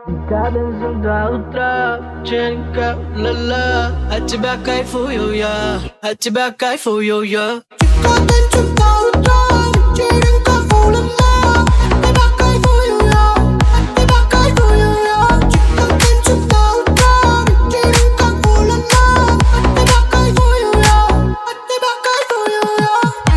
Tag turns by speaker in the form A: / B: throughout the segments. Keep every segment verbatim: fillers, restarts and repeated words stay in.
A: Танцуем до утра, вечеринка, ла-ла. От тебя кайфую я, от тебя кайфую я.
B: Танцуем до утра, вечеринка, ла-ла. От тебя кайфую я, от тебя кайфую я. Танцуем до утра, вечеринка, ла-ла. От тебя кайфую я, от тебя кайфую я.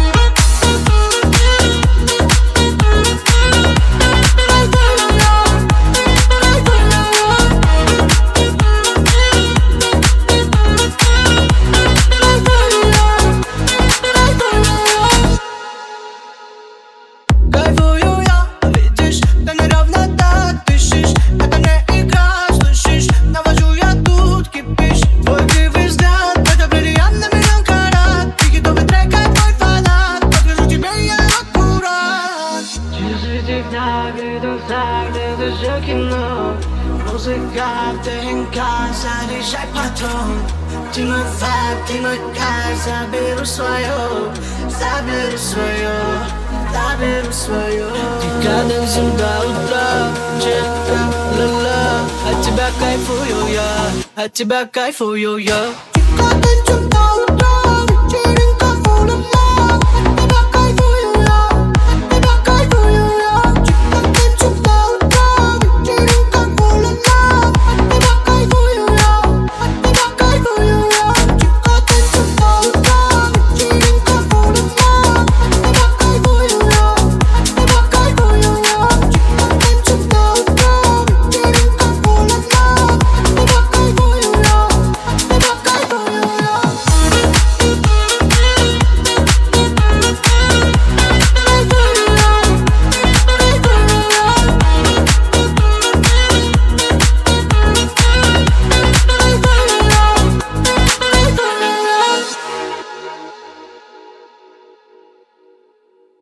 A: Кайфую я, видишь, ты неровно так дышишь. Это не игра, слышишь, навожу я тут кипиш. Твой кривый взгляд, это бриллиант на миллион карат. Ты хитовый трек, как мой фанат, покажу тебе я аккурат. Через эти дня, виду так, это же кино. Музыка, ДНК, заряжай патрон. Ты мой вайб, ты мой кайф, заберу свое, заберу свое, заберу свое. Ты танцуем до утра, вечеринка, ла-ла. От тебя кайфую я, от тебя кайфую я.
B: Танцуем до утра.